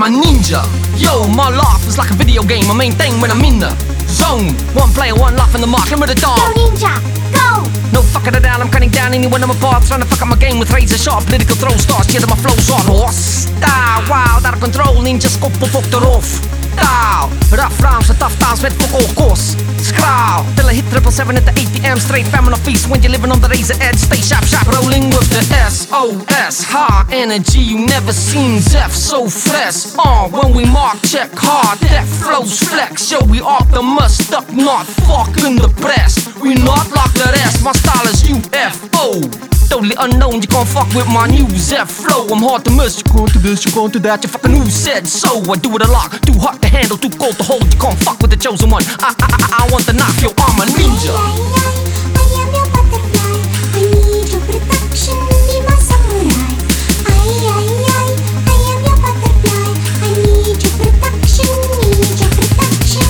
I'm a ninja. Yo, my life is like a video game. My main thing when I'm in the zone. One player, one life in the mark. Limit the dawn. Go ninja, go! No fucking it down, I'm cutting down anyone on my path. Trying to fuck up my game with razor sharp political throw stars. Cheer my flows on horse style. Wild out of control, ninja skop op fuck erop. Taal, rough rhymes and tough times met fuck all course. Skraal, till I hit 777 at the ATM. Straight famine of feast when you're living on the razor edge. Stay sharp, sharp, rolling with the SOS. High energy, you never seen Zeph so fresh. When we mark, check hard, that flows flex. Yo, we optimus, stuck, not fucking the press. We not like the rest, my style is UFO. Totally unknown, you can't fuck with my new Zeph flow. I'm hard to miss, you can't do this, you can't do that. You fucking who said so? I do it a lot, too hot to handle, too cold to hold. You can't fuck with the chosen one. I want the knife, yo, I'm a ninja. I am your butterfly. I need your protection, be my samurai. I am your butterfly. I need your protection, need your protection.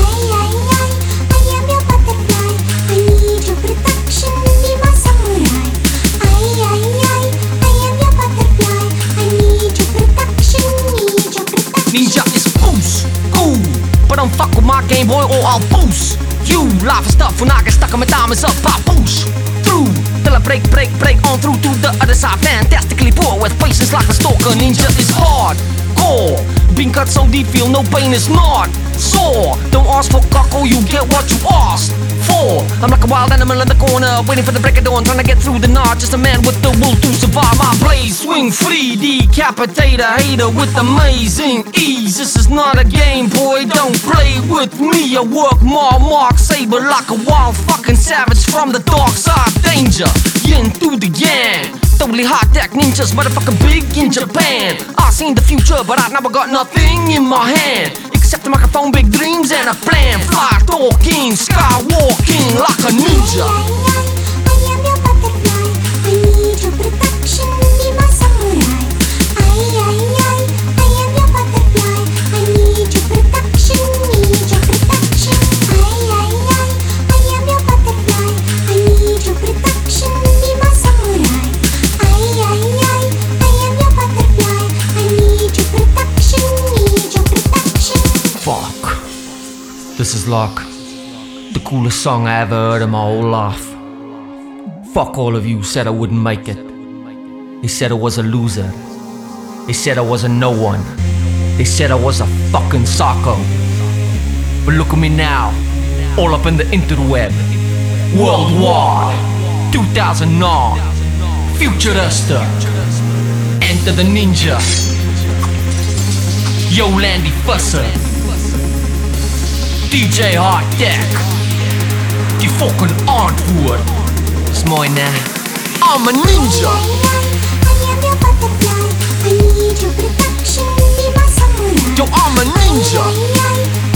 I am your butterfly. I need your protection, be my samurai. I am your butterfly. I need your protection, need your protection. Ninja is boost, cool. But don't fuck with my Game Boy or I'll boost you. Live stuff when I get stuck on my diamonds up, I push through till I break on through to the other side. Fantastically poor with patience like a stalker. Ninja is hardcore. Being cut so deep, feel no pain is not sore. Don't ask for cockle, you get what you asked for. I'm like a wild animal in the corner, waiting for the break of dawn, trying to get through the night. Just a man with the will to survive. My blade swing free, decapitate a hater with amazing ease. This is not a game, boy, don't play with me. I work my mark saber like a wild fucking savage from the dark side. Danger, yin through the yang. Totally high tech ninjas, motherfucking big in Japan. I seen the future, but I never got nothing in my hand except a microphone, big dreams and a plan. Fly talking, skywalking like a ninja. I am your butterfly. I need your protection, be my samurai. I am your butterfly. I need your protection, need your protection. I am your butterfly. I need your protection, be my samurai. I am your butterfly. I need your protection, need your protection. Fuck. This is like the coolest song I ever heard in my whole life. Fuck all of you who said I wouldn't make it. They said I was a loser. They said I was a no one. They said I was a fucking psycho. But look at me now, all up in the interweb. Worldwide, 2009, Futurista. Enter the ninja. Yo, Landy Fusser. DJ Hard Deck. Die fucking antwoord is mooi, ne? I'm a ninja. I am your butterfly. I need your protection, be my samurai. Yo, I'm a ninja.